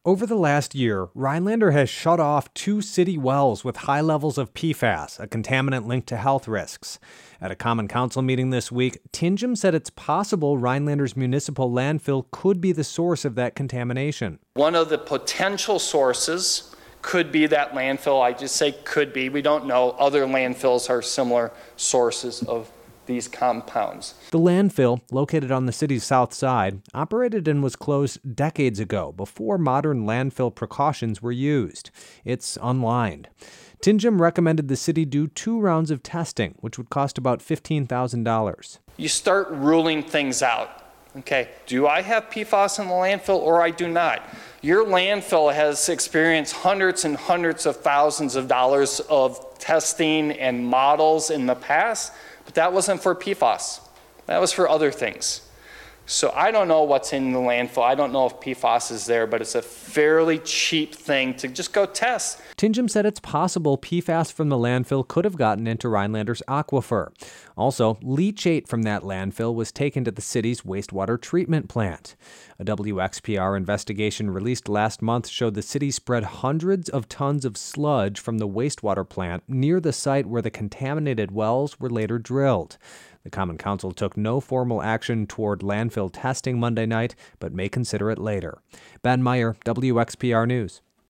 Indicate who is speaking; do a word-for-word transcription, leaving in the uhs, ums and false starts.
Speaker 1: Over the last year, Rhinelander has shut off two city wells with high levels of P FAS, a contaminant linked to health risks. At a Common Council meeting this week, Tingham said it's possible Rhinelander's municipal landfill could be the source of that contamination.
Speaker 2: One of the potential sources could be that landfill. I just say could be. We don't know. Other landfills are similar sources of these compounds.
Speaker 1: The landfill, located on the city's south side, operated and was closed decades ago, before modern landfill precautions were used. It's unlined. Tingham recommended the city do two rounds of testing, which would cost about fifteen thousand dollars.
Speaker 2: You start ruling things out. Okay, do I have P FAS in the landfill or I do not? Your landfill has experienced hundreds and hundreds of thousands of dollars of testing and models in the past, but that wasn't for P FAS. That was for other things. So I don't know what's in the landfill. I don't know if P FAS is there, but it's a fairly cheap thing to just go test.
Speaker 1: Tingham said it's possible P FAS from the landfill could have gotten into Rhinelander's aquifer. Also, leachate from that landfill was taken to the city's wastewater treatment plant. A W X P R investigation released last month showed the city spread hundreds of tons of sludge from the wastewater plant near the site where the contaminated wells were later drilled. The Common Council took no formal action toward landfill testing Monday night, but may consider it later. Ben Meyer, W X P R News.